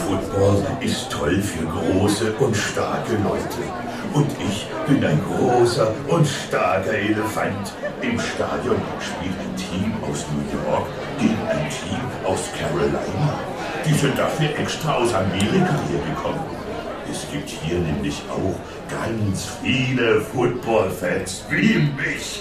Football ist toll für große und starke Leute. Und ich bin ein großer und starker Elefant. Im Stadion spielt ein Team aus New York gegen ein Team aus Carolina. Die sind dafür extra aus Amerika hergekommen. Es gibt hier nämlich auch ganz viele Football-Fans wie mich.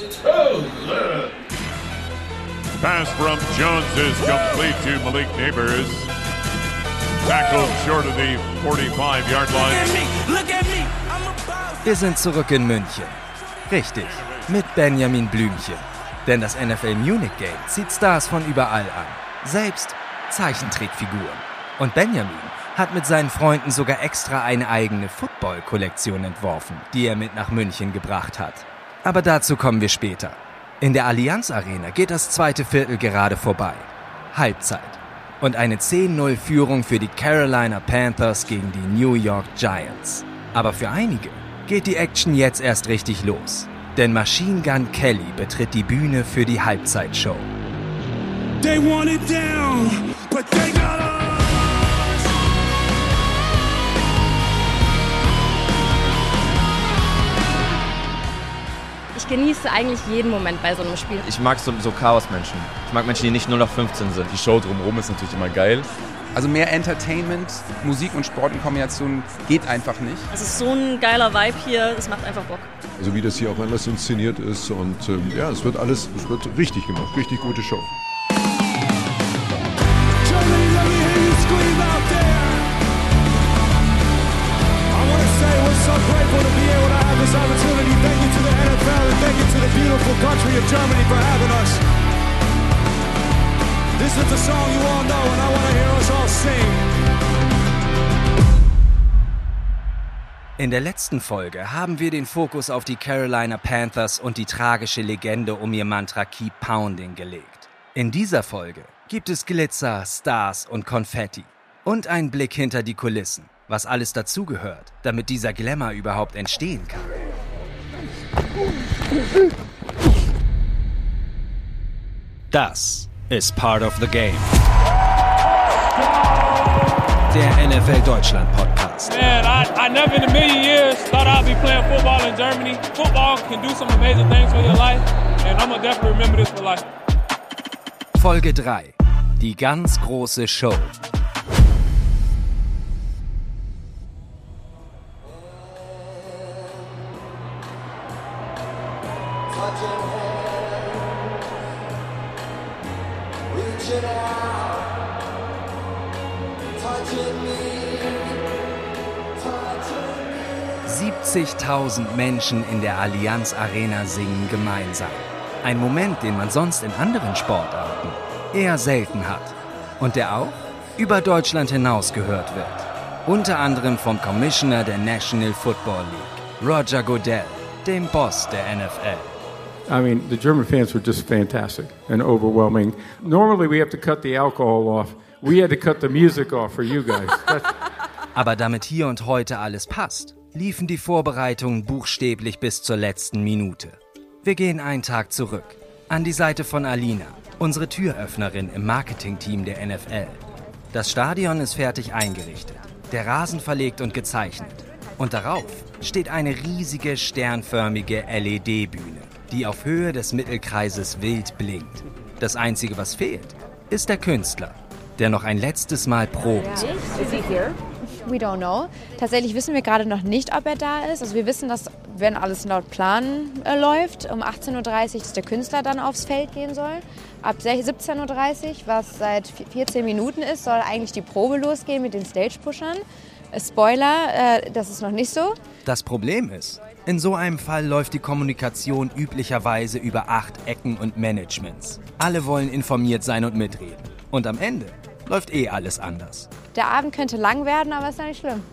Pass from Jones is complete to Malik Neighbors. Tackled short of the 45-yard line. Wir sind zurück in München. Richtig, mit Benjamin Blümchen. Denn das NFL Munich Game zieht Stars von überall an. Selbst Zeichentrickfiguren. Und Benjamin hat mit seinen Freunden sogar extra eine eigene Football-Kollektion entworfen, die er mit nach München gebracht hat. Aber dazu kommen wir später. In der Allianz Arena geht das zweite Viertel gerade vorbei. Halbzeit. Und eine 10-0-Führung für die Carolina Panthers gegen die New York Giants. Aber für einige geht die Action jetzt erst richtig los. Denn Machine Gun Kelly betritt die Bühne für die Halbzeitshow. They want it down, but they got us. Ich genieße eigentlich jeden Moment bei so einem Spiel. Ich mag so Chaos-Menschen. Ich mag Menschen, die nicht 0 auf 15 sind. Die Show drumherum ist natürlich immer geil. Also mehr Entertainment, Musik und Sport in Kombination geht einfach nicht. Es ist so ein geiler Vibe hier, es macht einfach Bock. Also wie das hier auch anders inszeniert ist und es wird richtig gemacht, richtig gute Show. This is the song you all know and I want to hear us all sing. In der letzten Folge haben wir den Fokus auf die Carolina Panthers und die tragische Legende um ihr Mantra Keep Pounding gelegt. In dieser Folge gibt es Glitzer, Stars und Konfetti. Und einen Blick hinter die Kulissen, was alles dazugehört, damit dieser Glamour überhaupt entstehen kann. Das ist Part of the Game. Der NFL Deutschland Podcast. Man, I never in a million years thought I'd be playing football in Germany. Football can do some amazing things for your life, and I'm gonna definitely remember this for life. Folge 3. Die ganz große Show. »70.000 Menschen in der Allianz Arena singen gemeinsam. Ein Moment, den man sonst in anderen Sportarten eher selten hat. Und der auch über Deutschland hinaus gehört wird. Unter anderem vom Commissioner der National Football League, Roger Goodell, dem Boss der NFL. I mean, the German fans were just fantastic and overwhelming. Normally we have to cut the alcohol off. We had to cut the music off for you guys. Aber damit hier und heute alles passt, liefen die Vorbereitungen buchstäblich bis zur letzten Minute. Wir gehen einen Tag zurück, an die Seite von Alina, unsere Türöffnerin im Marketingteam der NFL. Das Stadion ist fertig eingerichtet, der Rasen verlegt und gezeichnet. Und darauf steht eine riesige sternförmige LED-Bühne, die auf Höhe des Mittelkreises wild blinkt. Das Einzige, was fehlt, ist der Künstler, der noch ein letztes Mal probt. Is he here? We don't know. Tatsächlich wissen wir gerade noch nicht, ob er da ist. Also wir wissen, dass, wenn alles laut Plan läuft, um 18.30 Uhr dass der Künstler dann aufs Feld gehen soll. Ab 17.30 Uhr, was seit 14 Minuten ist, soll eigentlich die Probe losgehen mit den Stage-Pushern. Spoiler, das ist noch nicht so. Das Problem ist, in so einem Fall läuft die Kommunikation üblicherweise über 8 Ecken und Managements. Alle wollen informiert sein und mitreden. Und am Ende läuft alles anders. Der Abend könnte lang werden, aber ist ja nicht schlimm.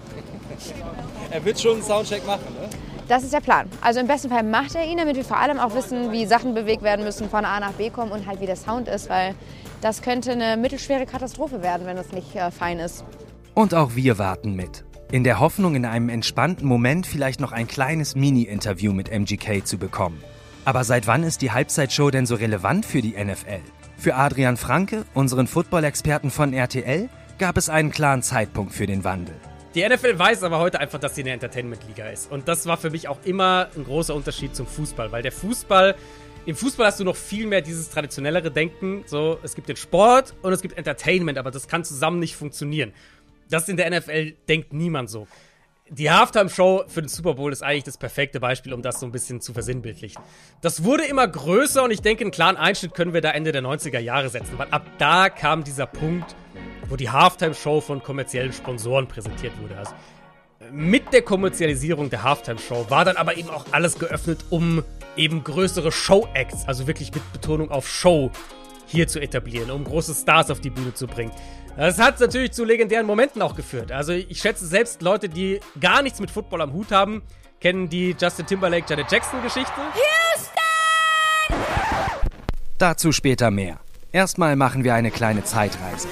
Er wird schon einen Soundcheck machen, ne? Das ist der Plan. Also im besten Fall macht er ihn, damit wir vor allem auch wissen, wie Sachen bewegt werden müssen, von A nach B kommen und halt wie der Sound ist, weil das könnte eine mittelschwere Katastrophe werden, wenn das nicht fein ist. Und auch wir warten mit. In der Hoffnung, in einem entspannten Moment vielleicht noch ein kleines Mini-Interview mit MGK zu bekommen. Aber seit wann ist die Halbzeitshow denn so relevant für die NFL? Für Adrian Franke, unseren Football-Experten von RTL, gab es einen klaren Zeitpunkt für den Wandel. Die NFL weiß aber heute einfach, dass sie eine Entertainment-Liga ist. Und das war für mich auch immer ein großer Unterschied zum Fußball. Weil im Fußball hast du noch viel mehr dieses traditionellere Denken. So, es gibt den Sport und es gibt Entertainment, aber das kann zusammen nicht funktionieren. Das in der NFL denkt niemand so. Die Halftime-Show für den Super Bowl ist eigentlich das perfekte Beispiel, um das so ein bisschen zu versinnbildlichen. Das wurde immer größer und ich denke, einen klaren Einschnitt können wir da Ende der 90er Jahre setzen. Weil ab da kam dieser Punkt, wo die Halftime-Show von kommerziellen Sponsoren präsentiert wurde. Also mit der Kommerzialisierung der Halftime-Show war dann aber eben auch alles geöffnet, um eben größere Show-Acts, also wirklich mit Betonung auf Show, hier zu etablieren, um große Stars auf die Bühne zu bringen. Das hat natürlich zu legendären Momenten auch geführt. Also ich schätze, selbst Leute, die gar nichts mit Football am Hut haben, kennen die Justin Timberlake, Janet Jackson-Geschichte. Houston! Dazu später mehr. Erstmal machen wir eine kleine Zeitreise.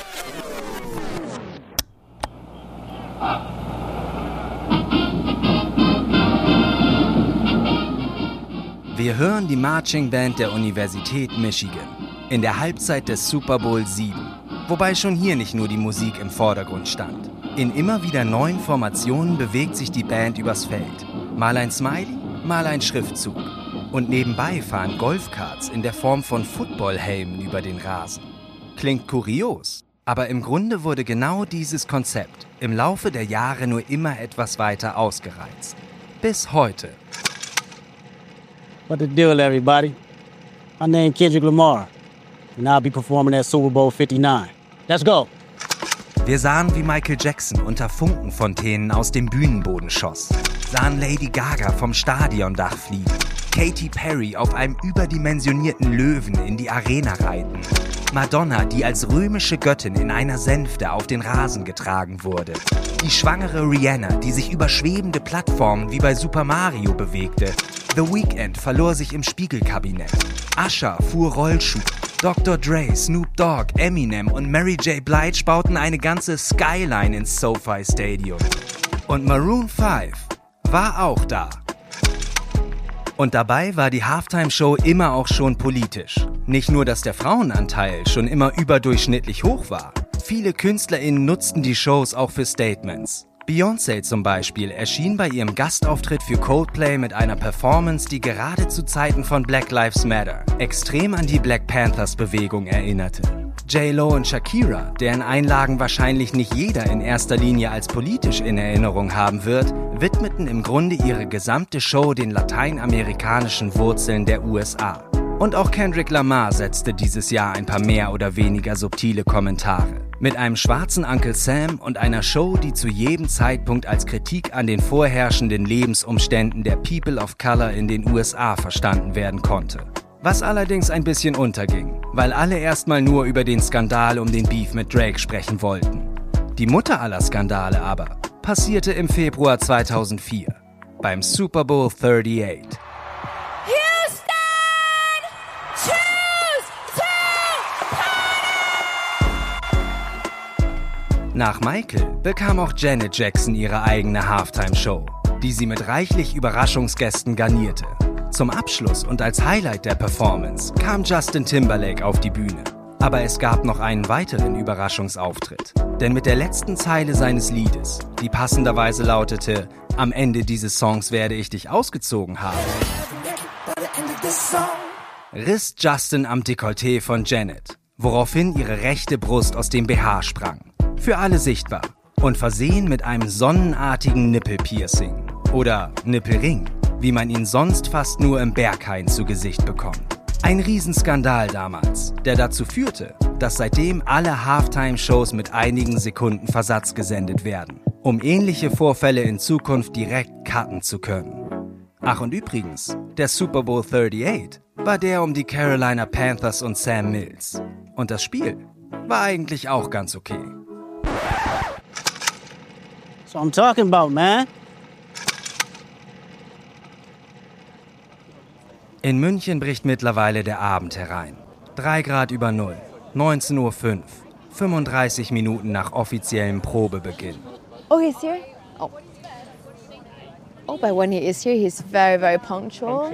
Wir hören die Marching Band der Universität Michigan in der Halbzeit des Super Bowl 7, wobei schon hier nicht nur die Musik im Vordergrund stand. In immer wieder neuen Formationen bewegt sich die Band übers Feld. Mal ein Smiley, mal ein Schriftzug. Und nebenbei fahren Golfkarts in der Form von Footballhelmen über den Rasen. Klingt kurios, aber im Grunde wurde genau dieses Konzept im Laufe der Jahre nur immer etwas weiter ausgereizt. Bis heute. What the deal, everybody? My name Kendrick Lamar, and I'll be performing at Super Bowl 59. Let's go! Wir sahen, wie Michael Jackson unter Funkenfontänen aus dem Bühnenboden schoss, sahen Lady Gaga vom Stadiondach fliegen, Katy Perry auf einem überdimensionierten Löwen in die Arena reiten, Madonna, die als römische Göttin in einer Sänfte auf den Rasen getragen wurde, die schwangere Rihanna, die sich über schwebende Plattformen wie bei Super Mario bewegte, The Weeknd verlor sich im Spiegelkabinett, Usher fuhr Rollschuh, Dr. Dre, Snoop Dogg, Eminem und Mary J. Blige bauten eine ganze Skyline ins SoFi Stadium. Und Maroon 5 war auch da. Und dabei war die Halftime-Show immer auch schon politisch. Nicht nur, dass der Frauenanteil schon immer überdurchschnittlich hoch war. Viele KünstlerInnen nutzten die Shows auch für Statements. Beyoncé zum Beispiel erschien bei ihrem Gastauftritt für Coldplay mit einer Performance, die gerade zu Zeiten von Black Lives Matter extrem an die Black Panthers-Bewegung erinnerte. J.Lo und Shakira, deren Einlagen wahrscheinlich nicht jeder in erster Linie als politisch in Erinnerung haben wird, widmeten im Grunde ihre gesamte Show den lateinamerikanischen Wurzeln der USA. Und auch Kendrick Lamar setzte dieses Jahr ein paar mehr oder weniger subtile Kommentare. Mit einem schwarzen Uncle Sam und einer Show, die zu jedem Zeitpunkt als Kritik an den vorherrschenden Lebensumständen der People of Color in den USA verstanden werden konnte. Was allerdings ein bisschen unterging, weil alle erstmal nur über den Skandal um den Beef mit Drake sprechen wollten. Die Mutter aller Skandale aber passierte im Februar 2004 beim Super Bowl 38. Nach Michael bekam auch Janet Jackson ihre eigene Halftime-Show, die sie mit reichlich Überraschungsgästen garnierte. Zum Abschluss und als Highlight der Performance kam Justin Timberlake auf die Bühne. Aber es gab noch einen weiteren Überraschungsauftritt. Denn mit der letzten Zeile seines Liedes, die passenderweise lautete: Am Ende dieses Songs werde ich dich ausgezogen haben, riss Justin am Dekolleté von Janet, woraufhin ihre rechte Brust aus dem BH sprang. Für alle sichtbar und versehen mit einem sonnenartigen Nippelpiercing oder Nippelring, wie man ihn sonst fast nur im Berghain zu Gesicht bekommt. Ein Riesenskandal damals, der dazu führte, dass seitdem alle Halftime-Shows mit einigen Sekunden Versatz gesendet werden, um ähnliche Vorfälle in Zukunft direkt cutten zu können. Ach und übrigens, der Super Bowl 38 war der um die Carolina Panthers und Sam Mills. Und das Spiel war eigentlich auch ganz okay. So I'm talking about, man. In München bricht mittlerweile der Abend herein. 3 Grad über Null, 19:05 Uhr, 35 Minuten nach offiziellem Probebeginn. Oh, he's here? Oh. Oh, but when he is here, he's very, very punctual.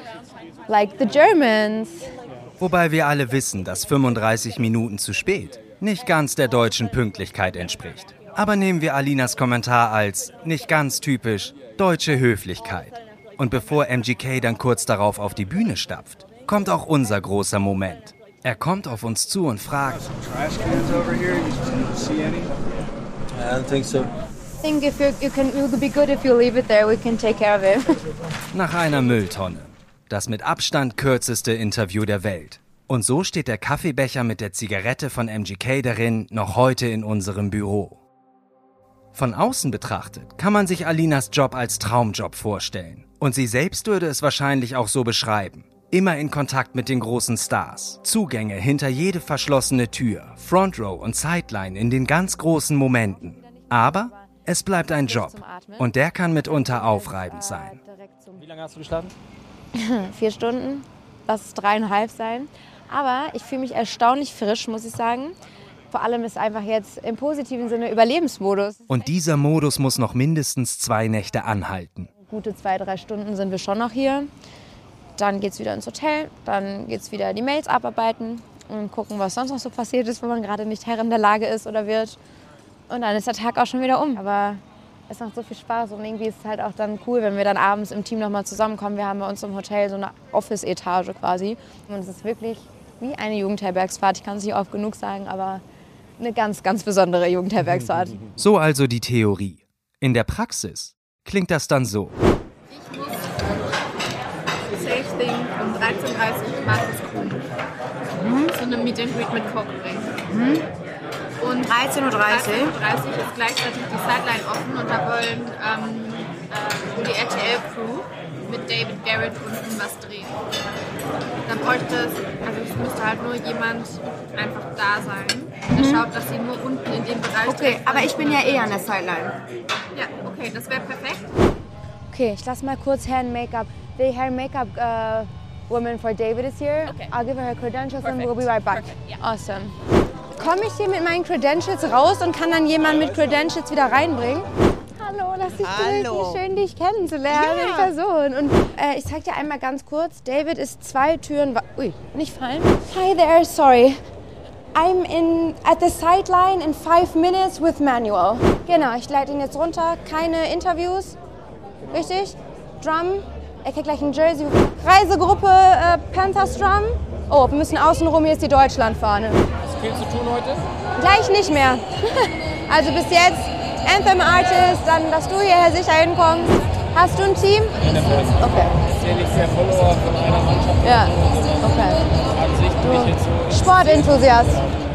Like the Germans. Wobei wir alle wissen, dass 35 Minuten zu spät nicht ganz der deutschen Pünktlichkeit entspricht. Aber nehmen wir Alinas Kommentar als nicht ganz typisch deutsche Höflichkeit. Und bevor MGK dann kurz darauf auf die Bühne stapft, kommt auch unser großer Moment. Er kommt auf uns zu und fragt: I think it would be good if you leave it there. We can take care of it. Nach einer Mülltonne. Das mit Abstand kürzeste Interview der Welt. Und so steht der Kaffeebecher mit der Zigarette von MGK darin noch heute in unserem Büro. Von außen betrachtet kann man sich Alinas Job als Traumjob vorstellen. Und sie selbst würde es wahrscheinlich auch so beschreiben. Immer in Kontakt mit den großen Stars. Zugänge hinter jede verschlossene Tür. Front Row und Sideline in den ganz großen Momenten. Aber es bleibt ein Job. Und der kann mitunter aufreibend sein. Wie lange hast du geschlafen? 4 Stunden. Lass es 3,5 sein. Aber ich fühle mich erstaunlich frisch, muss ich sagen. Vor allem ist einfach jetzt im positiven Sinne Überlebensmodus. Und dieser Modus muss noch mindestens 2 Nächte anhalten. Gute 2-3 Stunden sind wir schon noch hier. Dann geht's wieder ins Hotel, dann geht's wieder die Mails abarbeiten und gucken, was sonst noch so passiert ist, wenn man gerade nicht Herr in der Lage ist oder wird. Und dann ist der Tag auch schon wieder um. Aber es macht so viel Spaß und irgendwie ist es halt auch dann cool, wenn wir dann abends im Team nochmal zusammenkommen. Wir haben bei uns im Hotel so eine Office-Etage quasi. Und es ist wirklich wie eine Jugendherbergsfahrt. Ich kann es nicht oft genug sagen, aber eine ganz, ganz besondere Jugendherbergsfahrt. So also die Theorie. In der Praxis klingt das dann so. Ich muss Safe Thing um 13:30 Uhr Markus Kuhn. So eine Meet and Greet mit Coke bringen. Und 13:30 Uhr ist gleichzeitig die Sideline offen und da wollen die RTL-Crew mit David Garrett unten was drehen. Dann bräuchte es müsste halt nur jemand einfach da sein, der schaut, dass sie nur unten in dem Bereich... Okay, aber ich bin ja eh an der Sideline. Ja, okay, das wäre perfekt. Okay, ich lasse mal kurz Hair and Make-up. The Hair and Make-up woman for David is here. Okay. I'll give her credentials and we'll be right back. Yeah. Awesome. Komme ich hier mit meinen Credentials raus und kann dann jemanden mit Credentials wieder reinbringen? Hallo, lass dich grüßen. Schön, dich kennenzulernen in Person. Und ich zeig dir einmal ganz kurz. David ist 2 Türen... Ui, nicht fallen. Hi there, sorry. I'm at the sideline in 5 minutes with Manuel. Genau, ich leite ihn jetzt runter. Keine Interviews. Richtig? Drum. Er kriegt gleich ein Jersey. Reisegruppe Panthers Drum. Oh, wir müssen außenrum. Hier ist die Deutschlandfahne. Was viel zu tun heute? Gleich nicht mehr. Also bis jetzt Anthem Artist, dann, dass du hierher sicher hinkommst. Hast du ein Team? Okay. Ich sehe nicht sehr Follower von einer Mannschaft. Ja, okay. Sportenthusiast.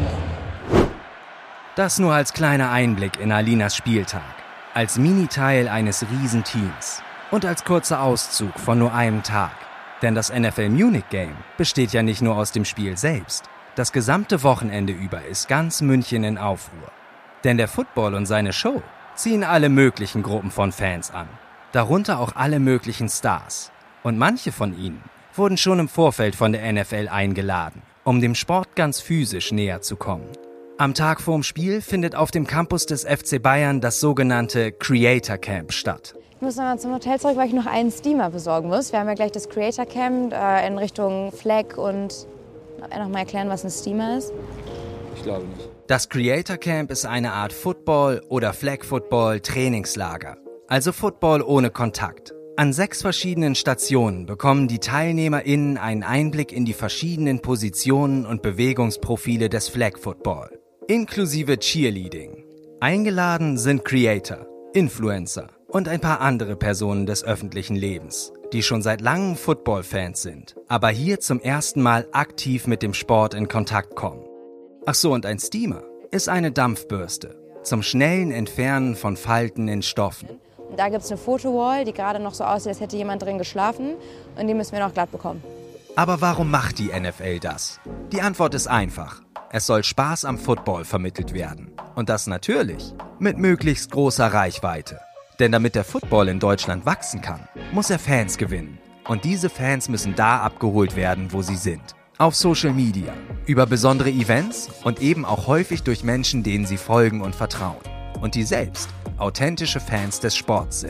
Das nur als kleiner Einblick in Alinas Spieltag. Als Mini-Teil eines Riesenteams. Und als kurzer Auszug von nur einem Tag. Denn das NFL Munich Game besteht ja nicht nur aus dem Spiel selbst. Das gesamte Wochenende über ist ganz München in Aufruhr. Denn der Football und seine Show ziehen alle möglichen Gruppen von Fans an. Darunter auch alle möglichen Stars. Und manche von ihnen wurden schon im Vorfeld von der NFL eingeladen, um dem Sport ganz physisch näher zu kommen. Am Tag vorm Spiel findet auf dem Campus des FC Bayern das sogenannte Creator Camp statt. Ich muss nochmal zum Hotel zurück, weil ich noch einen Steamer besorgen muss. Wir haben ja gleich das Creator Camp in Richtung Flag und noch mal erklären, was ein Steamer ist. Ich glaube nicht. Das Creator Camp ist eine Art Football- oder Flag-Football-Trainingslager. Also Football ohne Kontakt. An 6 verschiedenen Stationen bekommen die TeilnehmerInnen einen Einblick in die verschiedenen Positionen und Bewegungsprofile des Flag-Football. Inklusive Cheerleading. Eingeladen sind Creator, Influencer und ein paar andere Personen des öffentlichen Lebens, die schon seit langem Football-Fans sind, aber hier zum ersten Mal aktiv mit dem Sport in Kontakt kommen. Ach so, und ein Steamer ist eine Dampfbürste zum schnellen Entfernen von Falten in Stoffen. Da gibt es eine Fotowall, die gerade noch so aussieht, als hätte jemand drin geschlafen und die müssen wir noch glatt bekommen. Aber warum macht die NFL das? Die Antwort ist einfach. Es soll Spaß am Football vermittelt werden. Und das natürlich mit möglichst großer Reichweite. Denn damit der Football in Deutschland wachsen kann, muss er Fans gewinnen. Und diese Fans müssen da abgeholt werden, wo sie sind. Auf Social Media, über besondere Events und eben auch häufig durch Menschen, denen sie folgen und vertrauen. Und die selbst authentische Fans des Sports sind.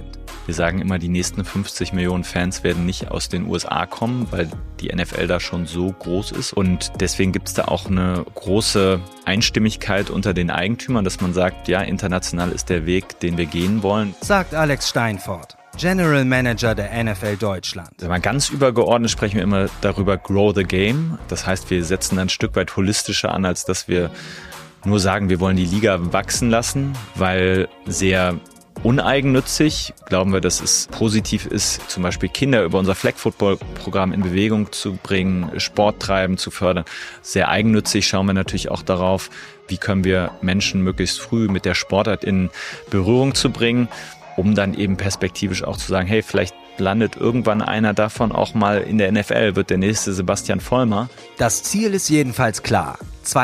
Wir sagen immer, die nächsten 50 Millionen Fans werden nicht aus den USA kommen, weil die NFL da schon so groß ist. Und deswegen gibt es da auch eine große Einstimmigkeit unter den Eigentümern, dass man sagt, ja, international ist der Weg, den wir gehen wollen. Sagt Alex Steinfort, General Manager der NFL Deutschland. Mal ganz übergeordnet sprechen wir immer darüber, grow the game. Das heißt, wir setzen ein Stück weit holistischer an, als dass wir nur sagen, wir wollen die Liga wachsen lassen, weil sehr uneigennützig glauben wir, dass es positiv ist, zum Beispiel Kinder über unser Flag-Football-Programm in Bewegung zu bringen, Sporttreiben zu fördern. Sehr eigennützig schauen wir natürlich auch darauf, wie können wir Menschen möglichst früh mit der Sportart in Berührung zu bringen, um dann eben perspektivisch auch zu sagen, hey, vielleicht landet irgendwann einer davon auch mal in der NFL, wird der nächste Sebastian Vollmer. Das Ziel ist jedenfalls klar.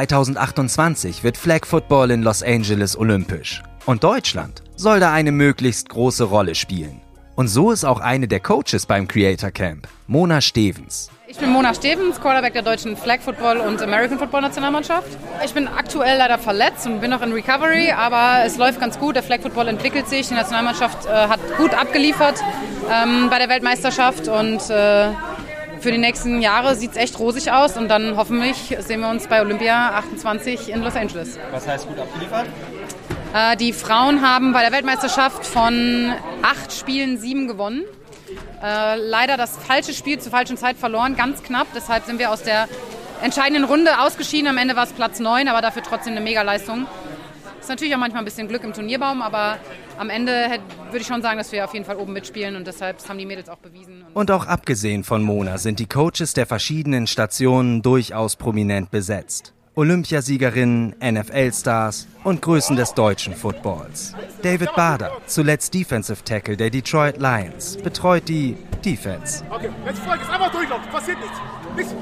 2028 wird Flag Football in Los Angeles olympisch. Und Deutschland soll da eine möglichst große Rolle spielen. Und so ist auch eine der Coaches beim Creator Camp, Mona Stevens. Ich bin Mona Stevens, Quarterback der deutschen Flag Football und American Football Nationalmannschaft. Ich bin aktuell leider verletzt und bin noch in Recovery, aber es läuft ganz gut. Der Flag Football entwickelt sich, die Nationalmannschaft hat gut abgeliefert bei der Weltmeisterschaft und für die nächsten Jahre sieht es echt rosig aus und dann hoffentlich sehen wir uns bei Olympia 28 in Los Angeles. Was heißt gut abgeliefert? Die Frauen haben bei der Weltmeisterschaft von 8 Spielen 7 gewonnen. Leider das falsche Spiel zur falschen Zeit verloren, ganz knapp. Deshalb sind wir aus der entscheidenden Runde ausgeschieden. Am Ende war es Platz 9, aber dafür trotzdem eine Mega-Leistung. Ist natürlich auch manchmal ein bisschen Glück im Turnierbaum, aber am Ende würde ich schon sagen, dass wir auf jeden Fall oben mitspielen und deshalb haben die Mädels auch bewiesen. Und auch abgesehen von Mona sind die Coaches der verschiedenen Stationen durchaus prominent besetzt. Olympiasiegerinnen, NFL-Stars und Größen des deutschen Footballs. David Bader, zuletzt Defensive Tackle der Detroit Lions, betreut die Defense. Okay, jetzt folgt es einfach durchlaufen, passiert nichts.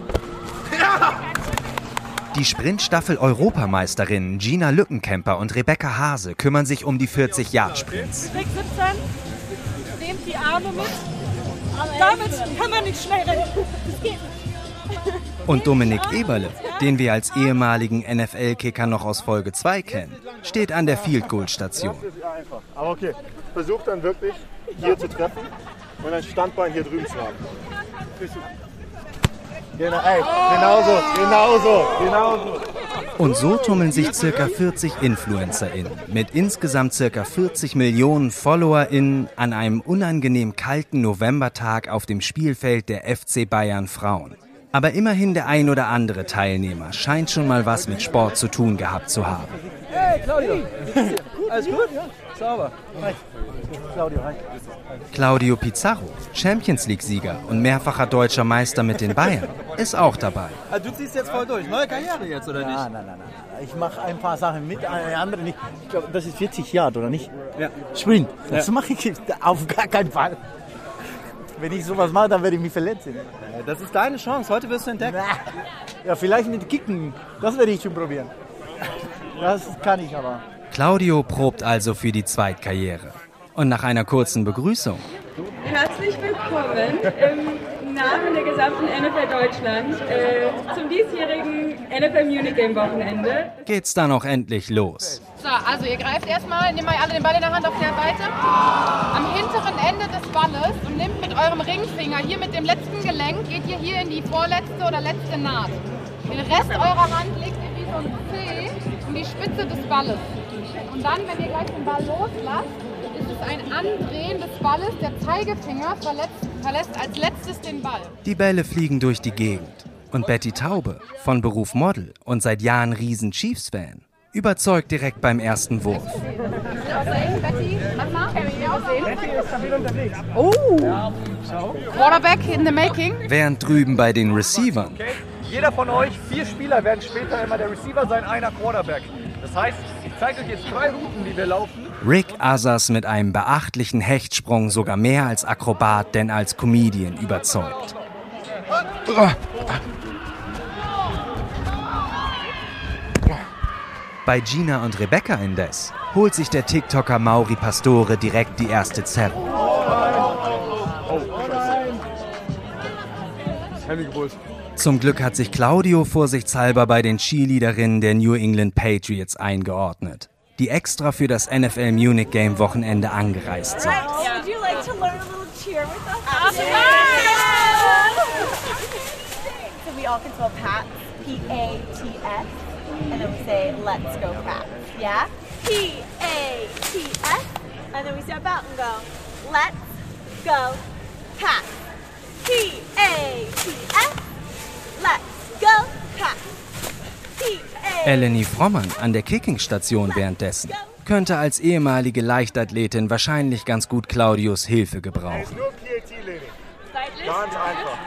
Ja! Die Sprintstaffel-Europameisteirinnen Gina Lückenkämper und Rebecca Hase kümmern sich um die 40-Yard-Sprints. Weg 17, nehmt die Arme mit. Damit kann man nicht schnell rennen. Das geht nicht. Und Dominik Eberle, den wir als ehemaligen NFL-Kicker noch aus Folge 2 kennen, steht an der Field-Goal-Station. Aber okay, versucht dann wirklich hier zu treffen und ein Standbein hier drüben zu haben. Genau, ey, genauso. Und so tummeln sich ca. 40 InfluencerInnen mit insgesamt ca. 40 Millionen FollowerInnen an einem unangenehm kalten Novembertag auf dem Spielfeld der FC Bayern Frauen. Aber immerhin der ein oder andere Teilnehmer scheint schon mal was mit Sport zu tun gehabt zu haben. Hey, Claudio. Alles gut? Sauber. Hi. Claudio, hi. Claudio Pizarro, Champions-League-Sieger und mehrfacher deutscher Meister mit den Bayern, ist auch dabei. Also du ziehst jetzt voll durch. Neue Karriere jetzt, oder nicht? Nein. Ich mache ein paar Sachen mit, andere nicht. Ich glaube, das ist 40 Yard, oder nicht? Ja. Sprint. Das mache ich auf gar keinen Fall. Wenn ich sowas mache, dann werde ich mich verletzen. Das ist deine Chance. Heute wirst du entdeckt. Ja, vielleicht mit Kicken. Das werde ich schon probieren. Das kann ich aber. Claudio probt also für die Zweitkarriere. Und nach einer kurzen Begrüßung. Herzlich willkommen im Namen der gesamten NFL Deutschland zum diesjährigen NFL Munich Game Wochenende. Geht's dann auch endlich los. So, also ihr greift erstmal, nehmt mal alle den Ball in der Hand auf der Seite, am hinteren Ende des Balles und nehmt mit eurem Ringfinger, hier mit dem letzten Gelenk, geht ihr hier in die vorletzte oder letzte Naht. Den Rest eurer Hand legt ihr wie so ein C um die Spitze des Balles. Und dann, wenn ihr gleich den Ball loslasst, ist es ein Andrehen des Balles. Der Zeigefinger verlässt als letztes den Ball. Die Bälle fliegen durch die Gegend. Und Betty Taube, von Beruf Model und seit Jahren riesen Chiefs-Fan, überzeugt direkt beim ersten Wurf. Betty, mach mal. Betty ist stabil unterwegs. Oh! Quarterback in the making. Während drüben bei den Receivern. Okay. Jeder von euch, 4 Spieler werden später immer der Receiver sein, einer Quarterback. Das heißt, ich zeige euch jetzt 3 Routen, die wir laufen. Rick Asas mit einem beachtlichen Hechtsprung sogar mehr als Akrobat denn als Comedian überzeugt. Bei Gina und Rebecca indes holt sich der TikToker Mauri Pastore direkt die erste Zerre. Zum Glück hat sich Claudio vorsichtshalber bei den Cheerleaderinnen der New England Patriots eingeordnet. die extra für das NFL Munich Game Wochenende angereist sind. Would you like to learn a little cheer with us? So we all can spell Pats, P-A-T-S, and then we say, let's go Pats, yeah? P-A-T-S, and then we step out and go, let's go Pats, P-A-T-S, let's go Pats, P-A-T-S. Eleni Frommann an der Kicking-Station währenddessen könnte als ehemalige Leichtathletin wahrscheinlich ganz gut Claudius Hilfe gebrauchen. Nur PAT-Lady. Ganz einfach.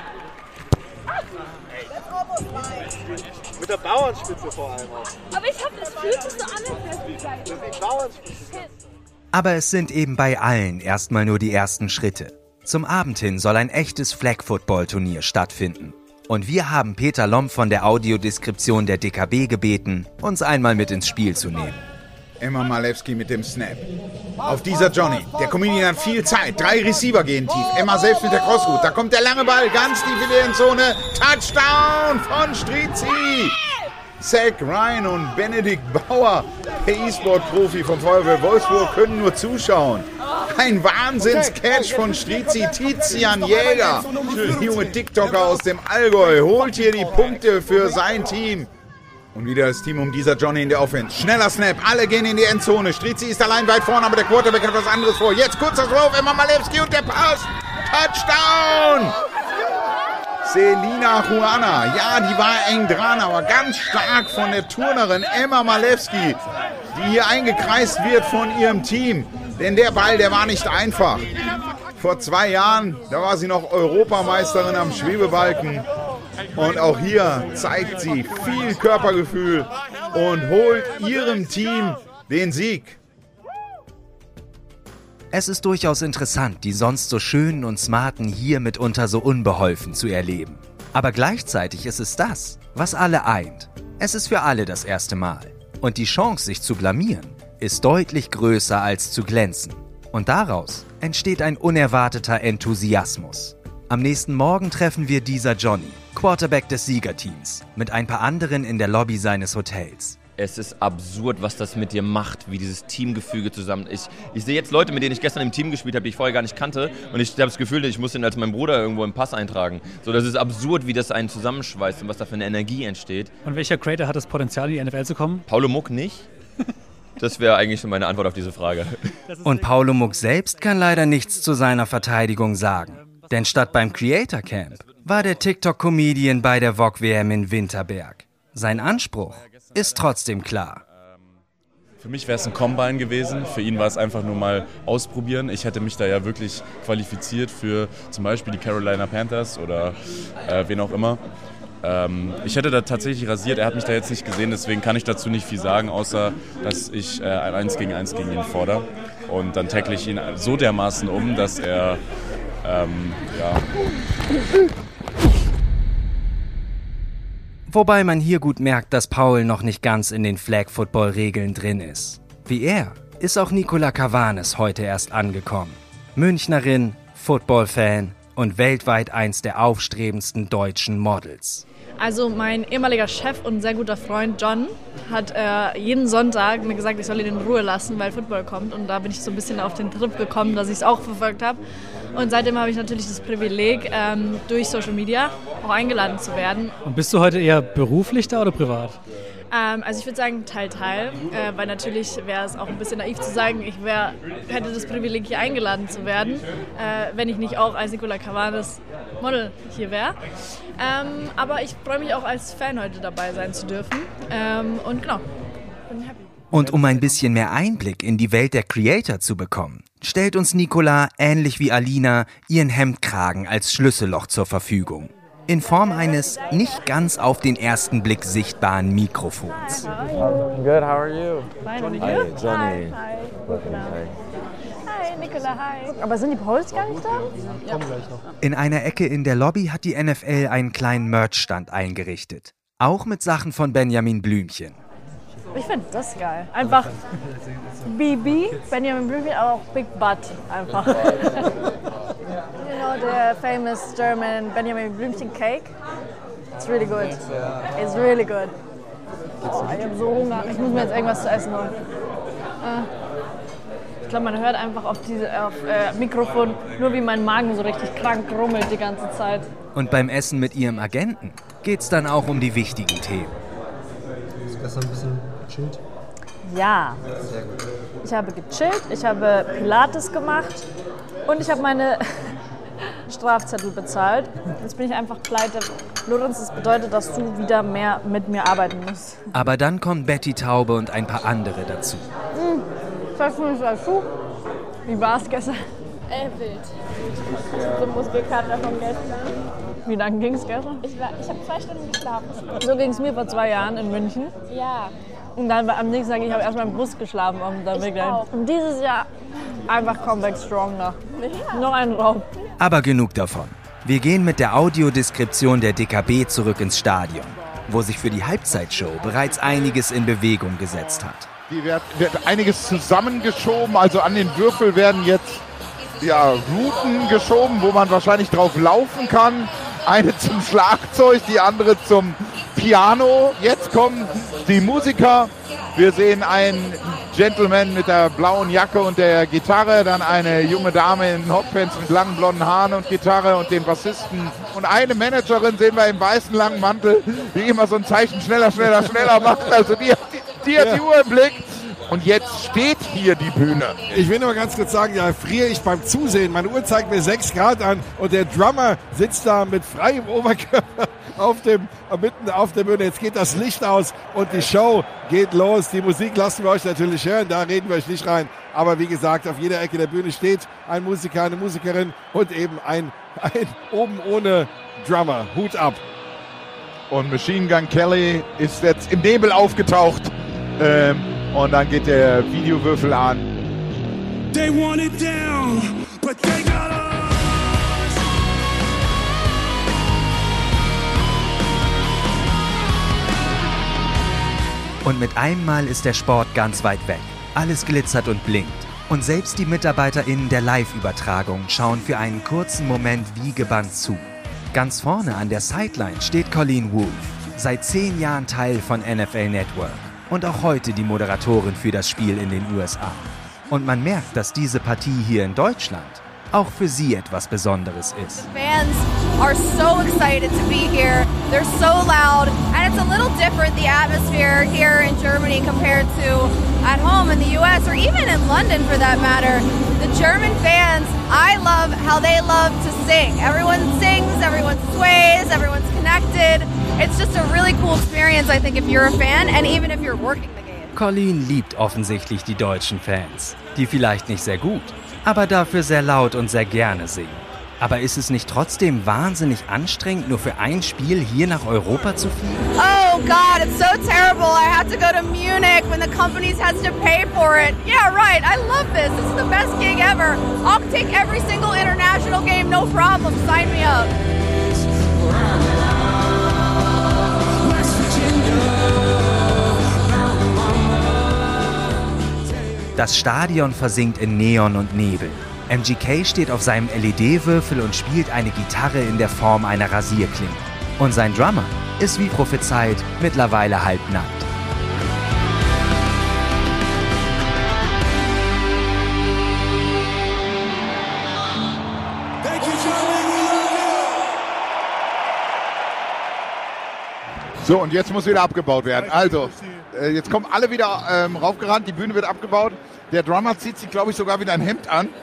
Mit der Bauernspitze vor allem auch. Aber ich hab das fühlt sich so an, als wäre es geil. Das ist die Bauernspitze. Aber es sind eben bei allen erstmal nur die ersten Schritte. Zum Abend hin soll ein echtes Flag-Football-Turnier stattfinden. Und wir haben Peter Lomb von der Audiodeskription der DKB gebeten, uns einmal mit ins Spiel zu nehmen. Emma Malewski mit dem Snap. Auf dieser Johnny. Der Comedian hat viel Zeit. 3 Receiver gehen tief. Emma selbst mit der Crossroute. Da kommt der lange Ball ganz tief in die Endzone. Touchdown von Strizi. Zach Ryan und Benedikt Bauer, der E-Sport-Profi vom VfL Wolfsburg, können nur zuschauen. Ein Wahnsinns-Catch von Strizi. Tizian Jäger, der junge TikToker aus dem Allgäu, holt hier die Punkte für sein Team. Und wieder das Team um dieser Johnny in der Offense. Schneller Snap, alle gehen in die Endzone. Strizi ist allein weit vorne, aber der Quarterback hat was anderes vor. Jetzt kurzer Throw, Emma Malewski und der Pass. Touchdown! Selina Juana, ja, die war eng dran, aber ganz stark von der Turnerin Emma Malewski, die hier eingekreist wird von ihrem Team. Denn der Ball, der war nicht einfach. Vor 2 Jahren, da war sie noch Europameisterin am Schwebebalken. Und auch hier zeigt sie viel Körpergefühl und holt ihrem Team den Sieg. Es ist durchaus interessant, die sonst so schönen und smarten hier mitunter so unbeholfen zu erleben. Aber gleichzeitig ist es das, was alle eint. Es ist für alle das erste Mal. Und die Chance, sich zu blamieren, ist deutlich größer als zu glänzen. Und daraus entsteht ein unerwarteter Enthusiasmus. Am nächsten Morgen treffen wir dieser Johnny, Quarterback des Siegerteams, mit ein paar anderen in der Lobby seines Hotels. Es ist absurd, was das mit dir macht, wie dieses Teamgefüge zusammen. Ich sehe jetzt Leute, mit denen ich gestern im Team gespielt habe, die ich vorher gar nicht kannte. Und ich habe das Gefühl, ich muss den als mein Bruder irgendwo im Pass eintragen. So, das ist absurd, wie das einen zusammenschweißt und was da für eine Energie entsteht. Und welcher Creator hat das Potenzial, in die NFL zu kommen? Paulo Muck nicht. Das wäre eigentlich meine Antwort auf diese Frage. Und Paulo Muck selbst kann leider nichts zu seiner Verteidigung sagen. Denn statt beim Creator Camp war der TikTok-Comedian bei der VOG-WM in Winterberg. Sein Anspruch ist trotzdem klar. Für mich wäre es ein Combine gewesen, für ihn war es einfach nur mal ausprobieren. Ich hätte mich da ja wirklich qualifiziert für zum Beispiel die Carolina Panthers oder wen auch immer. Ich hätte da tatsächlich rasiert, er hat mich da jetzt nicht gesehen, deswegen kann ich dazu nicht viel sagen, außer dass ich ein 1 gegen 1 gegen ihn fordere. Und dann tackle ich ihn so dermaßen um, dass er Wobei man hier gut merkt, dass Paul noch nicht ganz in den Flag-Football-Regeln drin ist. Wie er ist auch Nicola Cavanes heute erst angekommen. Münchnerin, Football-Fan und weltweit eins der aufstrebendsten deutschen Models. Also mein ehemaliger Chef und sehr guter Freund John hat jeden Sonntag mir gesagt, ich soll ihn in Ruhe lassen, weil Football kommt. Und da bin ich so ein bisschen auf den Trip gekommen, dass ich es auch verfolgt habe. Und seitdem habe ich natürlich das Privileg, durch Social Media auch eingeladen zu werden. Und bist du heute eher beruflich da oder privat? Also ich würde sagen Teil, weil natürlich wäre es auch ein bisschen naiv zu sagen, ich hätte das Privileg, hier eingeladen zu werden, wenn ich nicht auch als Nicola Cavanes Model hier wäre. Aber ich freue mich auch als Fan heute dabei sein zu dürfen. Und genau, bin happy. Und um ein bisschen mehr Einblick in die Welt der Creator zu bekommen, stellt uns Nicola, ähnlich wie Alina, ihren Hemdkragen als Schlüsselloch zur Verfügung. In Form eines nicht ganz auf den ersten Blick sichtbaren Mikrofons. Good, how are you? Fine, and you? Hi, Johnny. Hi. Hi, Nicola, hi. Aber sind die Pauls gar nicht da? Ja. Kommen gleich noch. In einer Ecke in der Lobby hat die NFL einen kleinen Merch-Stand eingerichtet. Auch mit Sachen von Benjamin Blümchen. Ich finde das geil. Einfach BB, Benjamin Blümchen, aber auch Big Butt einfach. You know the famous German Benjamin Blümchen cake? It's really good. It's really good. Oh, ich habe so Hunger. Ich muss mir jetzt irgendwas zu essen holen. Ich glaube, man hört einfach auf Mikrofon nur, wie mein Magen so richtig krank grummelt die ganze Zeit. Und beim Essen mit ihrem Agenten geht's dann auch um die wichtigen Themen. Hast du gestern ein bisschen gechillt? Ja. Sehr gut. Ich habe gechillt, ich habe Pilates gemacht und ich habe meine Strafzettel bezahlt. Jetzt bin ich einfach pleite. Lorenz, das bedeutet, dass du wieder mehr mit mir arbeiten musst. Aber dann kommen Betty Taube und ein paar andere dazu. Sagst du nicht dazu? Wie war es gestern? Wild. So Muskelkater von gestern. Wie lange ging es gestern? Ich habe 2 Stunden geschlafen. So ging es mir vor 2 Jahren in München. Ja. Und dann am nächsten Tag, ich habe erstmal im Bus geschlafen. Und dieses Jahr einfach Comeback Stronger. Ja. Noch ein Raub. Aber genug davon. Wir gehen mit der Audiodeskription der DKB zurück ins Stadion, wo sich für die Halbzeitshow bereits einiges in Bewegung gesetzt hat. Hier wird einiges zusammengeschoben, also an den Würfel werden jetzt Routen geschoben, wo man wahrscheinlich drauf laufen kann. Eine zum Schlagzeug, die andere zum Piano. Jetzt kommen die Musiker. Wir sehen einen Gentleman mit der blauen Jacke und der Gitarre, dann eine junge Dame in Hotpants mit langen blonden Haaren und Gitarre und den Bassisten. Und eine Managerin sehen wir im weißen langen Mantel, die immer so ein Zeichen schneller macht. Also die hat die Uhr im Blick. Und jetzt steht hier die Bühne. Ich will nur ganz kurz sagen, ja, friere ich beim Zusehen. Meine Uhr zeigt mir 6 Grad an und der Drummer sitzt da mit freiem Oberkörper mitten auf der Bühne. Jetzt geht das Licht aus und die Show geht los. Die Musik lassen wir euch natürlich hören, da reden wir euch nicht rein. Aber wie gesagt, auf jeder Ecke der Bühne steht ein Musiker, eine Musikerin und eben ein oben ohne Drummer. Hut ab. Und Machine Gun Kelly ist jetzt im Nebel aufgetaucht. Und dann geht der Videowürfel an. They want it down, but they got us. Und mit einem Mal ist der Sport ganz weit weg. Alles glitzert und blinkt. Und selbst die MitarbeiterInnen der Live-Übertragung schauen für einen kurzen Moment wie gebannt zu. Ganz vorne an der Sideline steht Colleen Wolfe, seit 10 Jahren Teil von NFL Network. Und auch heute die Moderatorin für das Spiel in den USA. Und man merkt, dass diese Partie hier in Deutschland auch für sie etwas Besonderes ist. Fans are so excited to be here. They're so loud, and it's a little different, the atmosphere here in Germany compared to at home in the US or even in London for that matter. The German fans, I love how they love to sing. Everyone sings, everyone sways, everyone's connected. It's just a really cool experience, I think, if you're a fan and even if you're working the game. Colleen liebt offensichtlich die deutschen Fans, die vielleicht nicht sehr gut, aber dafür sehr laut und sehr gerne singen. Aber ist es nicht trotzdem wahnsinnig anstrengend, nur für ein Spiel hier nach Europa zu fliegen? Oh God, it's so terrible. I have to go to Munich when the company has to pay for it. Yeah, right. I love this. This is the best gig ever. I'll take every single international game, no problem. Sign me up. Das Stadion versinkt in Neon und Nebel. MGK steht auf seinem LED-Würfel und spielt eine Gitarre in der Form einer Rasierklinge. Und sein Drummer ist wie prophezeit mittlerweile halbnackt. So, und jetzt muss wieder abgebaut werden. Also, jetzt kommen alle wieder raufgerannt, die Bühne wird abgebaut. Der Drummer zieht sich, glaube ich, sogar wieder ein Hemd an.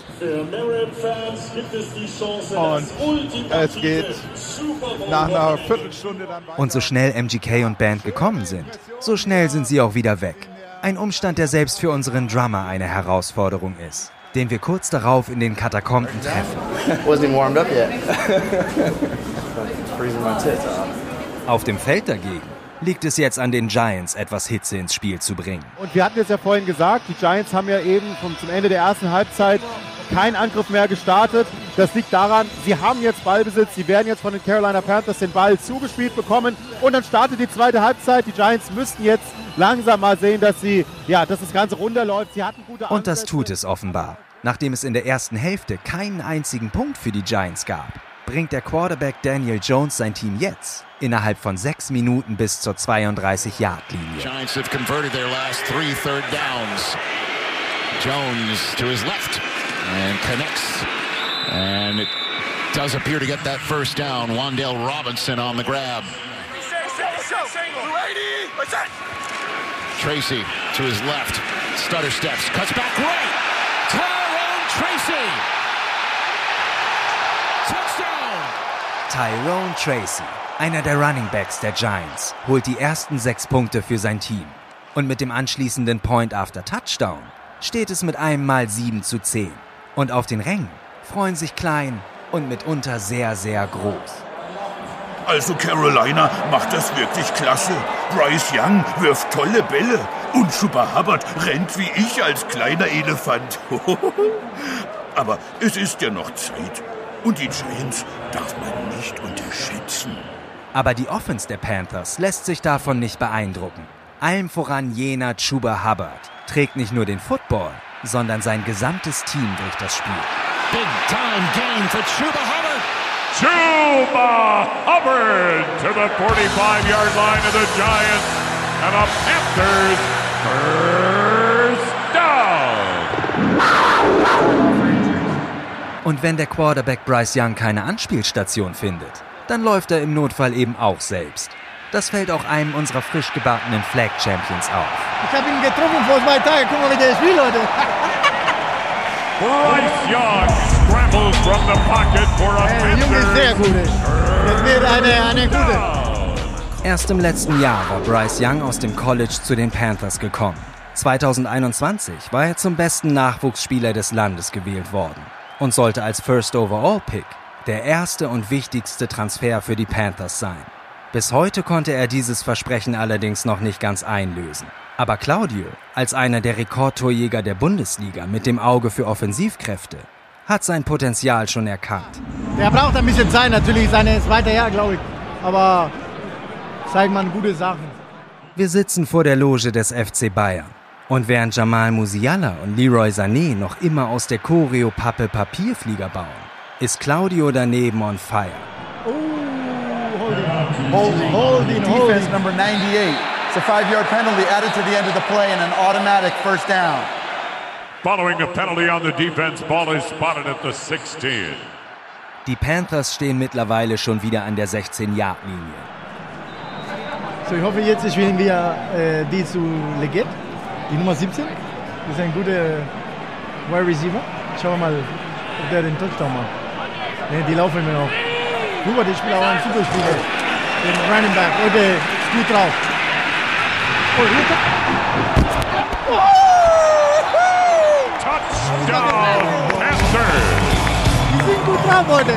Und es geht nach einer Viertelstunde dann weiter. Und so schnell MGK und Band gekommen sind, so schnell sind sie auch wieder weg. Ein Umstand, der selbst für unseren Drummer eine Herausforderung ist, den wir kurz darauf in den Katakomben treffen. Wasn't even warmed up yet. Freezing my tits off. Auf dem Feld dagegen liegt es jetzt an den Giants, etwas Hitze ins Spiel zu bringen. Und wir hatten es ja vorhin gesagt, die Giants haben ja eben zum Ende der ersten Halbzeit keinen Angriff mehr gestartet. Das liegt daran, sie haben jetzt Ballbesitz, sie werden jetzt von den Carolina Panthers den Ball zugespielt bekommen und dann startet die zweite Halbzeit. Die Giants müssten jetzt langsam mal sehen, dass das Ganze runterläuft. Sie hatten gute Ansätze. Und das tut es offenbar. Nachdem es in der ersten Hälfte keinen einzigen Punkt für die Giants gab, bringt der Quarterback Daniel Jones sein Team jetzt innerhalb von 6 Minuten bis zur 32-Yard-Linie. Giants have converted their last 3 third downs. Jones to his left and connects, and it does appear to get that first down. Wan'Dale Robinson on the grab. Tracy to his left, stutter steps, cuts back right. Tyrone Tracy. Tyrone Tracy, einer der Running Backs der Giants, holt die ersten 6 Punkte für sein Team. Und mit dem anschließenden Point after Touchdown steht es mit einem Mal 7:10. Und auf den Rängen freuen sich klein und mitunter sehr, sehr groß. Also Carolina macht das wirklich klasse. Bryce Young wirft tolle Bälle und Chuba Hubbard rennt wie ich als kleiner Elefant. Aber es ist ja noch Zeit. Und die Giants darf man nicht unterschätzen. Aber die Offense der Panthers lässt sich davon nicht beeindrucken. Allem voran jener Chuba Hubbard trägt nicht nur den Football, sondern sein gesamtes Team durch das Spiel. Big time game for Chuba Hubbard. Chuba Hubbard to the 45-yard line of the Giants, and the Panthers first down. Und wenn der Quarterback Bryce Young keine Anspielstation findet, dann läuft er im Notfall eben auch selbst. Das fällt auch einem unserer frisch gebackenen Flag Champions auf. Ich habe ihn getroffen vor 2 Tagen. Guck mal, wie der spielt, Leute. Bryce Young scrambles from the pocket for a Der Junge ist sehr gut. Das wird eine gute. Erst im letzten Jahr war Bryce Young aus dem College zu den Panthers gekommen. 2021 war er zum besten Nachwuchsspieler des Landes gewählt worden und sollte als First Overall Pick der erste und wichtigste Transfer für die Panthers sein. Bis heute konnte er dieses Versprechen allerdings noch nicht ganz einlösen. Aber Claudio, als einer der Rekordtorjäger der Bundesliga mit dem Auge für Offensivkräfte, hat sein Potenzial schon erkannt. Der braucht ein bisschen Zeit, natürlich sein zweites Jahr, glaube ich. Aber zeigt man gute Sachen. Wir sitzen vor der Loge des FC Bayern. Und während Jamal Musiala und Leroy Sané noch immer aus der Choreo-Pappe Papierflieger bauen, ist Claudio daneben on fire. Holding. Defense number 98. It's a 5-yard penalty added to the end of the play and an automatic first down. Following a penalty on the defense, ball is spotted at the 16. Die Panthers stehen mittlerweile schon wieder an der 16-Yard-Linie. So, ich hoffe, jetzt spielen wir die zu Leggett, die Nummer 17. Das ist ein guter Wide Receiver. Schauen wir mal, ob der den Touchdown macht. Ne, die laufen mir noch. Guck, die spielt auch einen Superspieler. Den Running Back. Oh, der ist gut drauf. Oh, Touchdown, Panthers! Die sind gut drauf heute.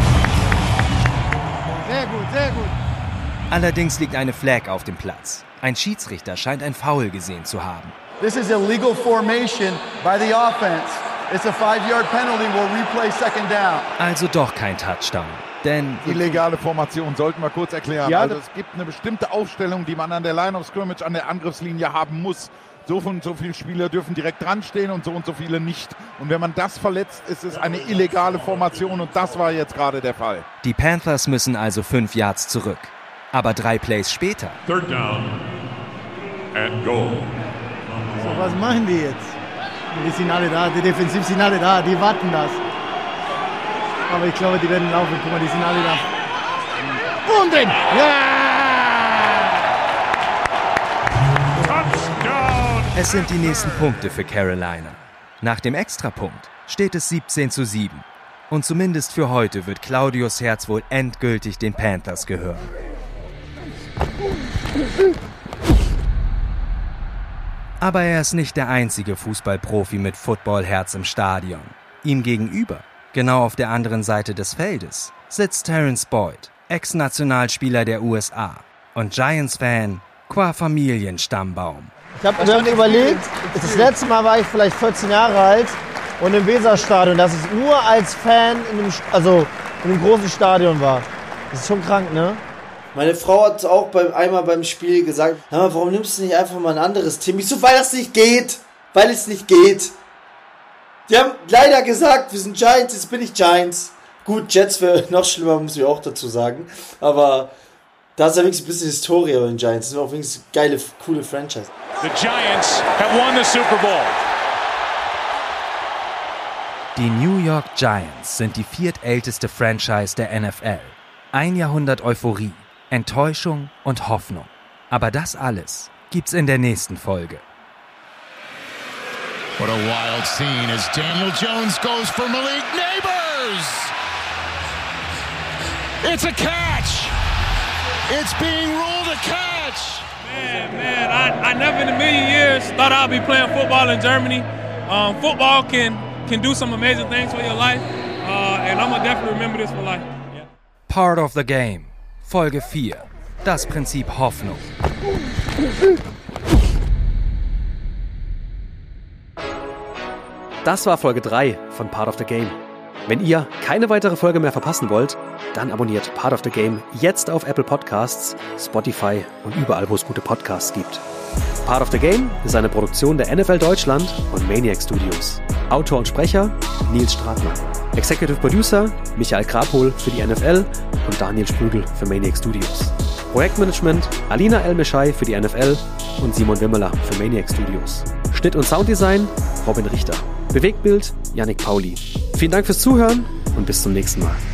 Sehr gut, sehr gut. Allerdings liegt eine Flag auf dem Platz. Ein Schiedsrichter scheint ein Foul gesehen zu haben. This is illegal formation by the offense. It's a 5-yard penalty. We'll replay second down. Also doch kein Touchdown. Denn illegale Formation, sollten wir kurz erklären. Ja, also es gibt eine bestimmte Aufstellung, die man an der Line of Scrimmage, an der Angriffslinie haben muss. So und so viele Spieler dürfen direkt dran stehen und so viele nicht. Und wenn man das verletzt, ist es eine illegale Formation und das war jetzt gerade der Fall. Die Panthers müssen also 5 Yards zurück. Aber 3 Plays später. Third down and goal. So, was machen die jetzt? Die sind alle da, die Defensiv sind alle da, die warten das. Aber ich glaube, die werden laufen. Guck mal, die sind alle da. Und drin! Ja! Es sind die nächsten Punkte für Carolina. Nach dem Extrapunkt steht es 17:7. Und zumindest für heute wird Claudios Herz wohl endgültig den Panthers gehören. Aber er ist nicht der einzige Fußballprofi mit Footballherz im Stadion. Ihm gegenüber, genau auf der anderen Seite des Feldes, sitzt Terrence Boyd, Ex-Nationalspieler der USA und Giants-Fan qua Familienstammbaum. Ich habe mir überlegt, das letzte Mal war ich vielleicht 14 Jahre alt und im Weserstadion, dass ich nur als Fan in einem großen Stadion war. Das ist schon krank, ne? Meine Frau hat auch einmal beim Spiel gesagt, warum nimmst du nicht einfach mal ein anderes Team? Ich so, weil das nicht geht. Weil es nicht geht. Die haben leider gesagt, wir sind Giants, jetzt bin ich Giants. Gut, Jets wäre noch schlimmer, muss ich auch dazu sagen. Aber da ist ja wenigstens ein bisschen Historie bei den Giants. Das sind auch wenigstens geile, coole Franchise. The Giants have won the Super Bowl. Die New York Giants sind die viertälteste Franchise der NFL. 1 Jahrhundert Euphorie, Enttäuschung und Hoffnung. Aber das alles gibt's in der nächsten Folge. What a wild scene as Daniel Jones goes for Malik Neighbors. It's a catch. It's being ruled a catch. Man, I never in a million years thought I'd be playing football in Germany. Football can do some amazing things for your life, and I'm gonna definitely remember this for life. Yeah. Part of the Game, Folge 4. Das Prinzip Hoffnung. Das war Folge 3 von Part of the Game. Wenn ihr keine weitere Folge mehr verpassen wollt, dann abonniert Part of the Game jetzt auf Apple Podcasts, Spotify und überall, wo es gute Podcasts gibt. Part of the Game ist eine Produktion der NFL Deutschland und Maniac Studios. Autor und Sprecher Nils Stratmann. Executive Producer Michael Krapol für die NFL und Daniel Sprügel für Maniac Studios. Projektmanagement Alina El-Meschai für die NFL und Simon Wimmeler für Maniac Studios. Schnitt und Sounddesign Robin Richter. Bewegtbild Yannick Pauli. Vielen Dank fürs Zuhören und bis zum nächsten Mal.